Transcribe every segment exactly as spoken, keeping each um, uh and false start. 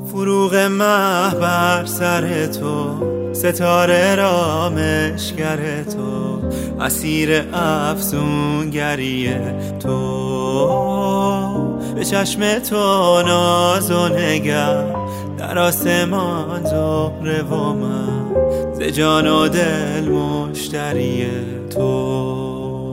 فروغ مه بر سر تو، ستاره را مشگر تو، اسیر افسونگری تو. به چشم تو ناز و نگر، در آسمان زهره و من، ز جان و دل مشتری تو.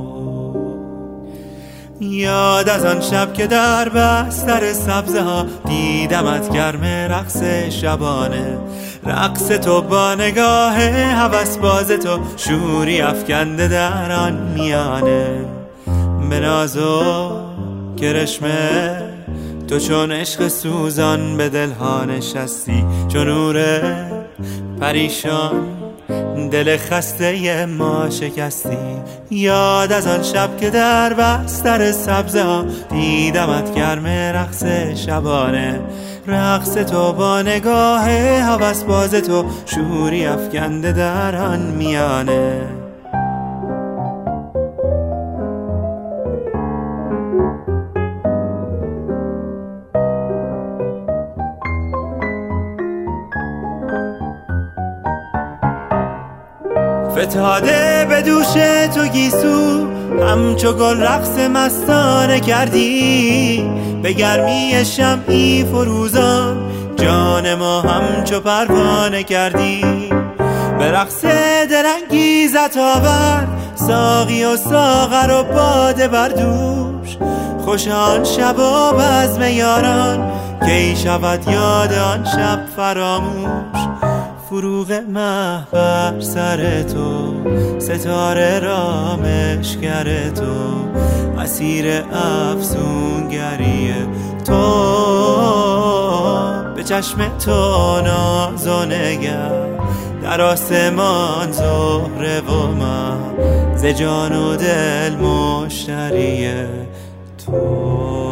یاد از آن شب که در بستر سبزه ها دیدمت گرم رقص شبانه، رقص تو با نگاه هوس باز تو، شوری افکنده در آن میانه. به ناز و کرشمه تو چون عشق سوزان به دلها نشستی، چون نور پریشان دل خسته ما شکستی. یاد از آن شب که در بستر سبزه ها دیدمت گرم رقص شبانه، رقص تو با نگاه هوس باز تو، شوری افکنده در آن میانه. فتاده به دوش تو گیسو، همچو گل رقص مستانه کردی. به گرمی شمعی فروزان جان ما همچو پروانه کردی. به رقص دلانگیزت آورد ساقی و ساغر و باده بر دوش. خوش آن شب و بزم یاران، کی شود یاد آن شب فراموش. فروغ مه بر سر تو، ستاره را مشگر تو، اسیر افسونگری تو. به چشم تو ناز و نگر، در آسمان زهره و من، ز جان و دل مشتری تو.